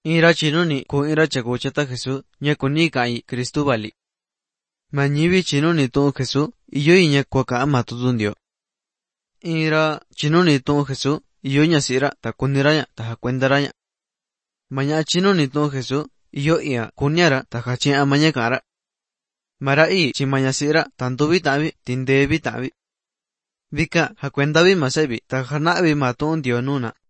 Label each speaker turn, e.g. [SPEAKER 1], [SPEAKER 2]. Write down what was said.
[SPEAKER 1] Ira chinoni ko ira chakochata Jesús, ña kuni kai Kristu bali. Mañivi chinoni tu'un Jesús, iyo iña kuaka matudundio. Ira chinoni tu'un Jesús, iyo ña sira ta kuniraña ta jakuendaraña. Maña chinoni tu'un Jesús, iyo ia kunyara ta jachia maña kara. Mara chi maña sira tantuvi tavi, tindevi tavi. Vika jakuendavi masevi ta janavi matu'un dio nuna.